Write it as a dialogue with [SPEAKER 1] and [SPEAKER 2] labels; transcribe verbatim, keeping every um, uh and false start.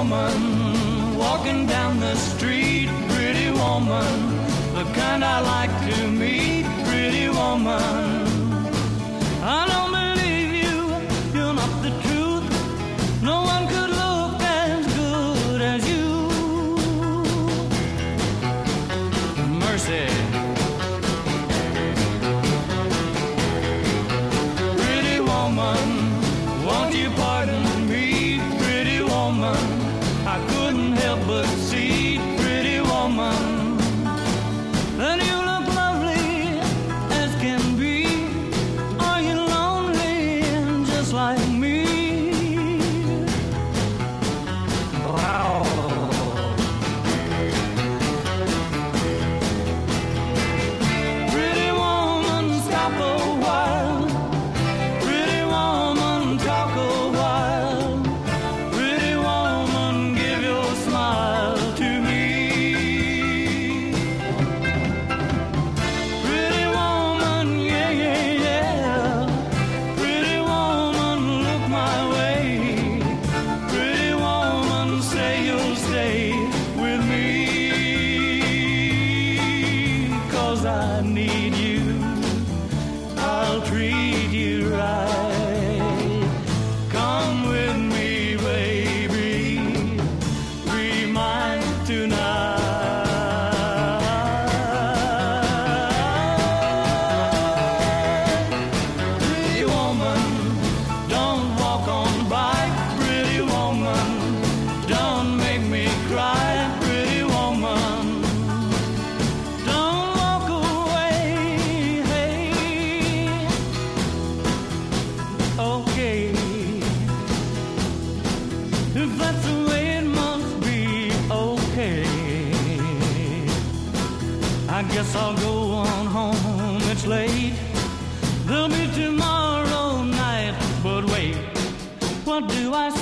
[SPEAKER 1] woman walking down the street, pretty woman, the kind I like to meet, pretty woman. I don't believe you, you're not the truth. No one could look as good as you. Mercy. Pretty woman, won't you pardon me, pretty woman? I couldn't help but see, pretty woman, that you look lovely as can be. Are you lonely just like me? Pretty woman, stop a while. Pretty woman, talk a while. Pretty woman, give your smile to me. Pretty woman, yeah, yeah, yeah. Pretty woman, look my way. Pretty woman, say you'll stay with me. 'Cause I need you, I'll treat you right. Come with me, baby, be mine tonight. Pretty woman, don't walk on by. Pretty woman, don't make me cry. Pretty woman, don't walk away. Hey, okay, if that's the way it must be, okay. I guess I'll go on home, it's late. There'll be tomorrow night, but wait, what do I